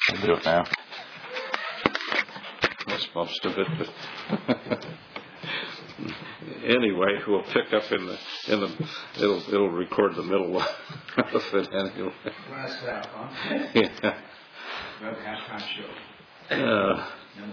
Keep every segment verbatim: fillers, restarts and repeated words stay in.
I'll do it now. That's most of it. But anyway, we'll pick up in the in the. It'll it'll record the middle of it anyway. Last out, huh? Yeah. Well, halftime show. Uh,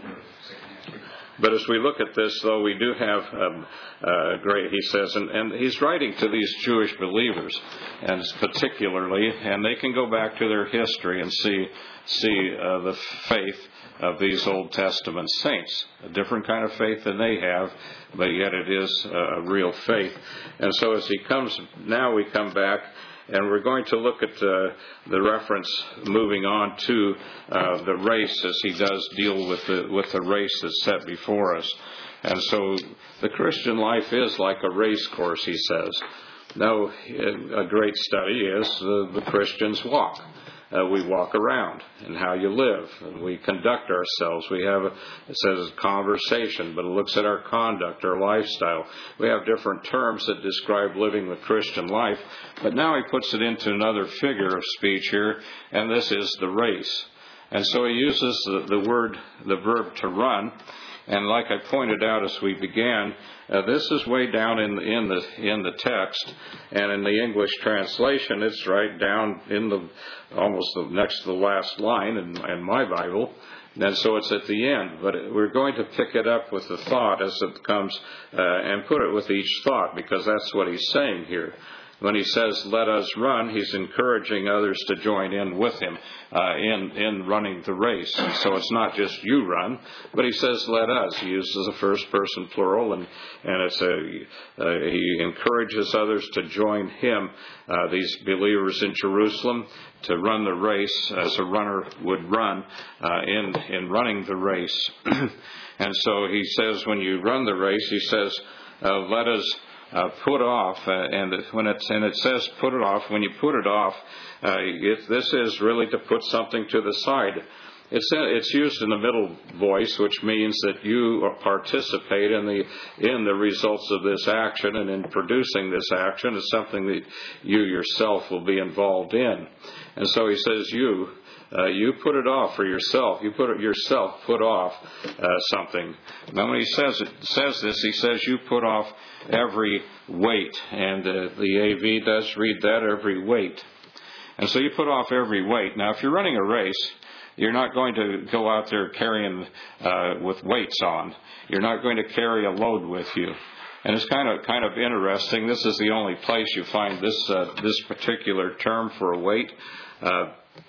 But as we look at this, though, we do have um, uh, great, he says, and, and he's writing to these Jewish believers, and particularly, and they can go back to their history and see see uh, the faith of these Old Testament saints, a different kind of faith than they have, but yet it is a real faith. And so as he comes, now we come back, and we're going to look at uh, the reference moving on to uh, the race, as he does deal with the with the race that's set before us. And so the Christian life is like a race course, he says. Now, a great study is uh, the Christian's walk. Uh, we walk around and how you live, and we conduct ourselves. We have, a, it says conversation, but it looks at our conduct, our lifestyle. We have different terms that describe living the Christian life, but now he puts it into another figure of speech here, and this is the race. And so he uses the, the word, the verb to run. And like I pointed out as we began, uh, this is way down in the, in the in the text, and in the English translation, it's right down in the almost the, next to the last line in, in my Bible, and so it's at the end. But we're going to pick it up with the thought as it comes, uh, and put it with each thought, because that's what he's saying here. When he says, let us run, he's encouraging others to join in with him uh, in, in running the race. So it's not just you run, but he says, let us. He uses a first person plural, and, and it's a, uh, he encourages others to join him, uh, these believers in Jerusalem, to run the race as a runner would run uh, in, in running the race. And so he says, when you run the race, he says, uh, let us Uh, put off, uh, and when it's and it says put it off. When you put it off, uh, it, this is really to put something to the side. It's it's used in the middle voice, which means that you participate in the in the results of this action, and in producing this action is something that you yourself will be involved in. And so he says, you. Uh, you put it off for yourself. You put it yourself, put off uh, something. Now, when he says it, says this, he says you put off every weight, and uh, the A V does read that, every weight. And so you put off every weight. Now, if you're running a race, you're not going to go out there carrying uh, with weights on. You're not going to carry a load with you. And it's kind of kind of interesting. This is the only place you find this uh, this particular term for a weight. Uh,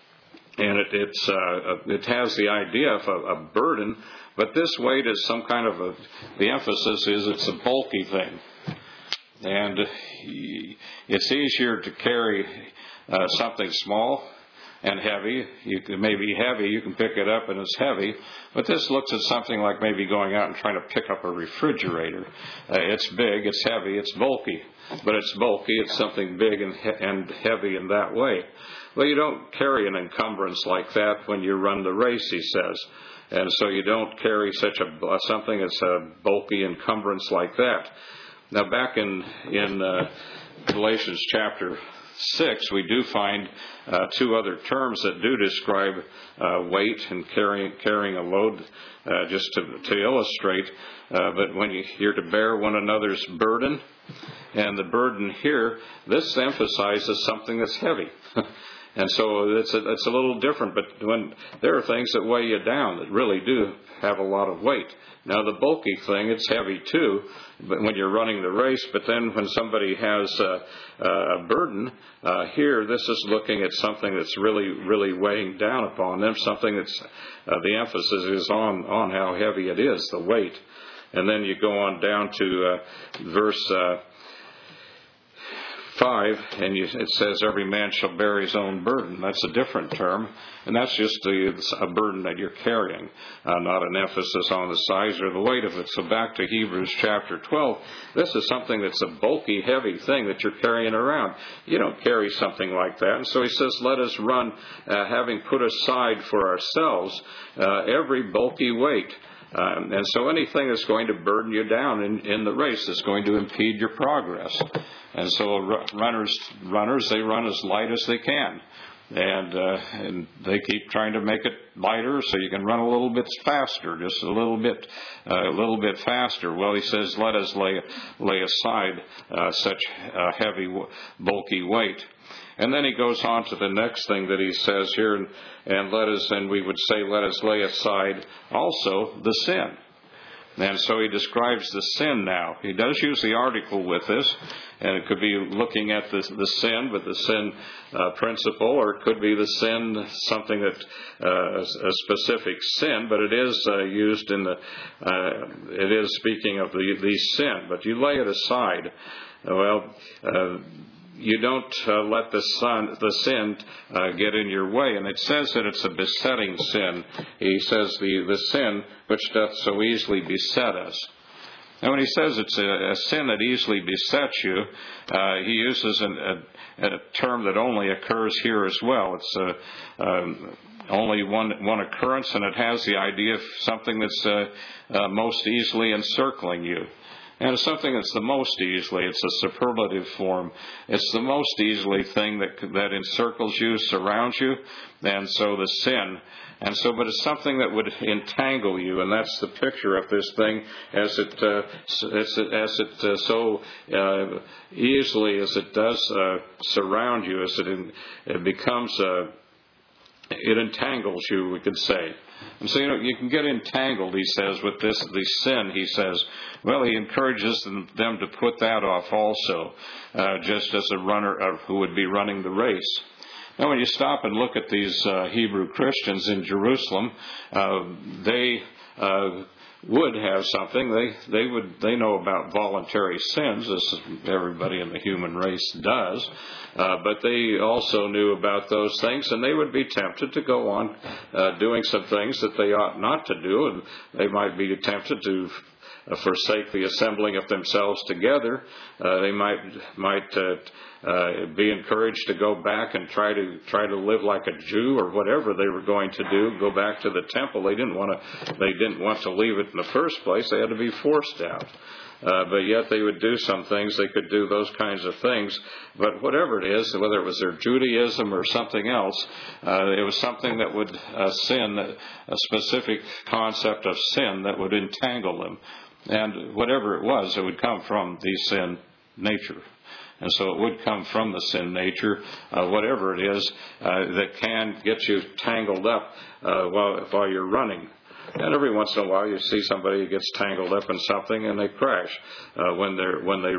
And it, it's uh, it has the idea of a, a burden, but this weight is some kind of a. The emphasis is it's a bulky thing, and it's easier to carry uh, something small and heavy. You can maybe heavy, you can pick it up and it's heavy, but this looks at something like maybe going out and trying to pick up a refrigerator. Uh, it's big, it's heavy, it's bulky, but it's bulky. It's something big and he- and heavy in that way. Well, you don't carry an encumbrance like that when you run the race, he says. And so you don't carry such a something that's a bulky encumbrance like that. Now, back in, in uh, Galatians chapter six, we do find uh, two other terms that do describe uh, weight and carrying, carrying a load, uh, just to, to illustrate. Uh, but when you, you're to bear one another's burden, and the burden here, this emphasizes something that's heavy. And so it's a, it's a little different, but when there are things that weigh you down that really do have a lot of weight. Now, the bulky thing, it's heavy too, but when you're running the race. But then when somebody has a, a burden, uh, here, this is looking at something that's really, really weighing down upon them, something that's, uh, the emphasis is on, on how heavy it is, the weight. And then you go on down to uh, verse Uh, five, and you, it says every man shall bear his own burden. That's a different term, and that's just a, a burden that you're carrying, uh, not an emphasis on the size or the weight of it. So back to Hebrews chapter twelve, this is something that's a bulky, heavy thing that you're carrying around. You don't carry something like that. And so he says, let us run, uh, having put aside for ourselves uh, every bulky weight. Um, and so anything that's going to burden you down in, in the race is going to impede your progress. And so runners, runners, they run as light as they can. And, uh, and they keep trying to make it lighter so you can run a little bit faster, just a little bit, uh, a little bit faster. Well, he says, let us lay, lay aside uh, such uh, heavy, bulky weight. And then he goes on to the next thing that he says here, and, and let us, and we would say, let us lay aside also the sin. And so he describes the sin now. He does use the article with this, and it could be looking at the, the sin, but the sin uh, principle, or it could be the sin, something that, uh, a specific sin, but it is uh, used in the, uh, it is speaking of the, the sin. But you lay it aside. Well, uh, you don't uh, let the, sun, the sin uh, get in your way. And it says that it's a besetting sin. He says the, the sin which doth so easily beset us. And when he says it's a, a sin that easily besets you, uh, he uses an, a, a term that only occurs here as well. It's a, um, only one, one occurrence, and it has the idea of something that's uh, uh, most easily encircling you. And it's something that's the most easily, it's a superlative form. It's the most easily thing that that encircles you, surrounds you, and so the sin. And so, but it's something that would entangle you, and that's the picture of this thing as it, uh, as it, as it uh, so uh, easily as it does uh, surround you, as it, in, it becomes, uh, it entangles you, we could say. And so, you know, you can get entangled, he says, with this, the sin, he says. Well, he encourages them, them to put that off also, uh, just as a runner uh, who would be running the race. Now, when you stop and look at these uh, Hebrew Christians in Jerusalem, uh, they uh, would have something. They they would they know about voluntary sins, as everybody in the human race does. Uh, but they also knew about those things, and they would be tempted to go on uh, doing some things that they ought not to do, and they might be tempted to uh, forsake the assembling of themselves together. Uh, they might might uh, uh, be encouraged to go back and try to try to live like a Jew or whatever they were going to do. Go back to the temple. They didn't want to. They didn't want to leave it in the first place. They had to be forced out. Uh, but yet they would do some things. They could do those kinds of things. But whatever it is, whether it was their Judaism or something else, uh, it was something that would uh, sin, a specific concept of sin that would entangle them. And whatever it was, it would come from the sin nature. And so it would come from the sin nature, uh, whatever it is, uh, that can get you tangled up uh, while, while you're running. And every once in a while you see somebody who gets tangled up in something and they crash uh, when they're when they